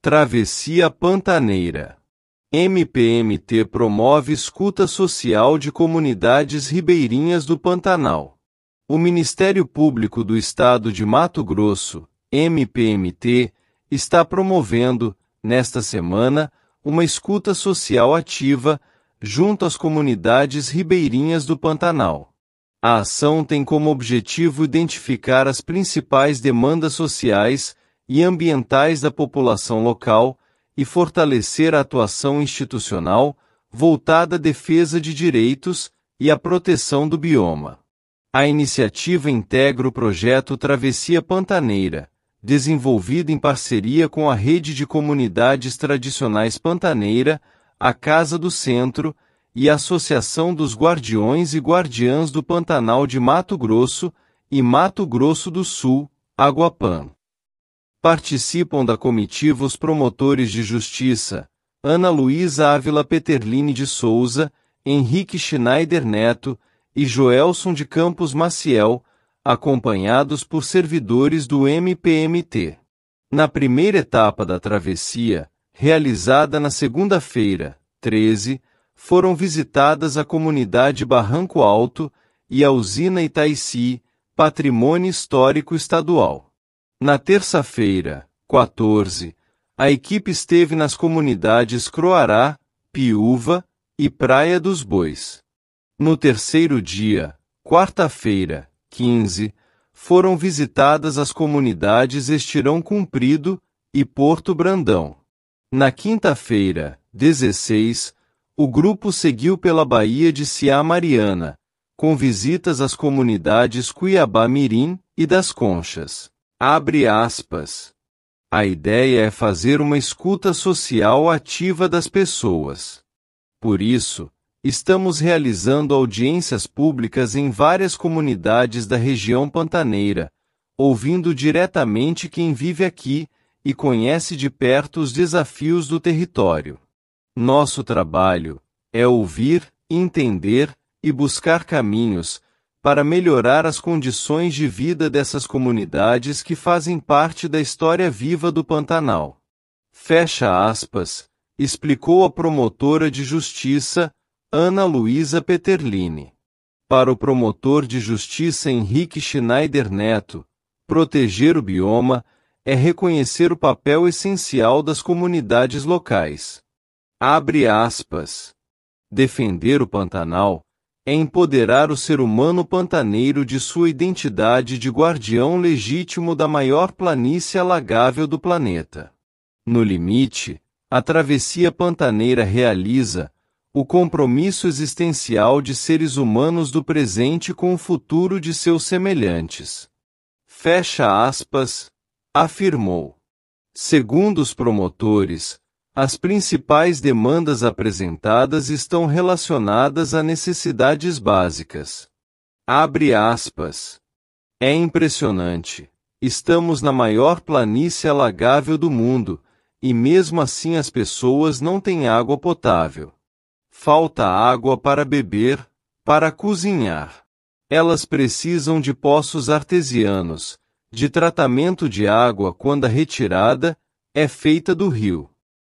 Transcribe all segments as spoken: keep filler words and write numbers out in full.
Travessia Pantaneira. M P M T promove escuta social de comunidades ribeirinhas do Pantanal. O Ministério Público do Estado de Mato Grosso, M P M T, está promovendo, nesta semana, uma escuta social ativa, junto às comunidades ribeirinhas do Pantanal. A ação tem como objetivo identificar as principais demandas sociais e ambientais da população local e fortalecer a atuação institucional voltada à defesa de direitos e à proteção do bioma. A iniciativa integra o projeto Travessia Pantaneira, desenvolvido em parceria com a Rede de Comunidades Tradicionais Pantaneira, a Casa do Centro e a Associação dos Guardiões e Guardiãs do Pantanal de Mato Grosso e Mato Grosso do Sul, Aguapan. Participam da comitiva os promotores de justiça, Ana Luísa Ávila Peterlini de Souza, Henrique Schneider Neto e Joelson de Campos Maciel, acompanhados por servidores do M P M T. Na primeira etapa da travessia, realizada na segunda-feira, treze, foram visitadas a comunidade Barranco Alto e a usina Itaici, patrimônio histórico estadual. Na terça-feira, quatorze, a equipe esteve nas comunidades Croará, Piúva e Praia dos Bois. No terceiro dia, quarta-feira, quinze, foram visitadas as comunidades Estirão Comprido e Porto Brandão. Na quinta-feira, dezesseis, o grupo seguiu pela Baía de Ciá Mariana, com visitas às comunidades Cuiabá Mirim e das Conchas. Abre aspas. A ideia é fazer uma escuta social ativa das pessoas. Por isso, estamos realizando audiências públicas em várias comunidades da região pantaneira, ouvindo diretamente quem vive aqui e conhece de perto os desafios do território. Nosso trabalho é ouvir, entender e buscar caminhos para melhorar as condições de vida dessas comunidades que fazem parte da história viva do Pantanal. Fecha aspas, explicou a promotora de justiça, Ana Luísa Peterlini. Para o promotor de justiça Henrique Schneider Neto, proteger o bioma é reconhecer o papel essencial das comunidades locais. Abre aspas. Defender o Pantanal é empoderar o ser humano pantaneiro de sua identidade de guardião legítimo da maior planície alagável do planeta. No limite, a travessia pantaneira realiza o compromisso existencial de seres humanos do presente com o futuro de seus semelhantes. Fecha aspas, afirmou. Segundo os promotores, as principais demandas apresentadas estão relacionadas a necessidades básicas. Abre aspas. É impressionante. Estamos na maior planície alagável do mundo, e mesmo assim as pessoas não têm água potável. Falta água para beber, para cozinhar. Elas precisam de poços artesianos, de tratamento de água quando a retirada é feita do rio.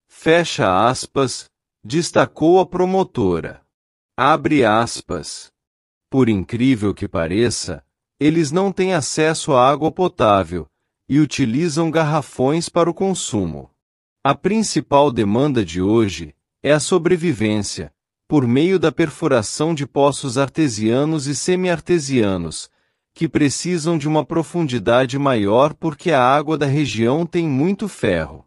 Fecha aspas, destacou a promotora. Abre aspas. Por incrível que pareça, eles não têm acesso à água potável e utilizam garrafões para o consumo. A principal demanda de hoje é a sobrevivência, por meio da perfuração de poços artesianos e semi-artesianos, que precisam de uma profundidade maior porque a água da região tem muito ferro.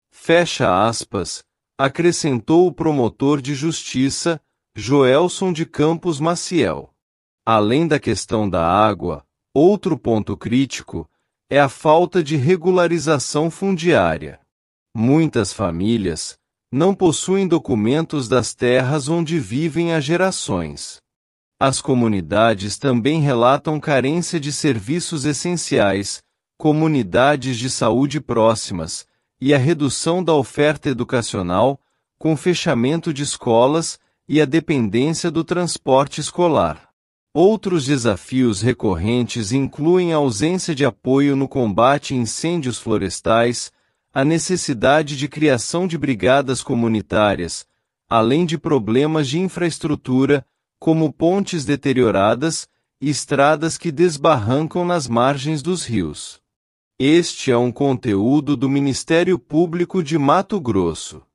Fecha aspas, acrescentou o promotor de justiça, Joelson de Campos Maciel. Além da questão da água, outro ponto crítico é a falta de regularização fundiária. Muitas famílias não possuem documentos das terras onde vivem há gerações. As comunidades também relatam carência de serviços essenciais, como unidades de saúde próximas, e a redução da oferta educacional, com fechamento de escolas e a dependência do transporte escolar. Outros desafios recorrentes incluem a ausência de apoio no combate a incêndios florestais, a necessidade de criação de brigadas comunitárias, além de problemas de infraestrutura, como pontes deterioradas e estradas que desbarrancam nas margens dos rios. Este é um conteúdo do Ministério Público de Mato Grosso.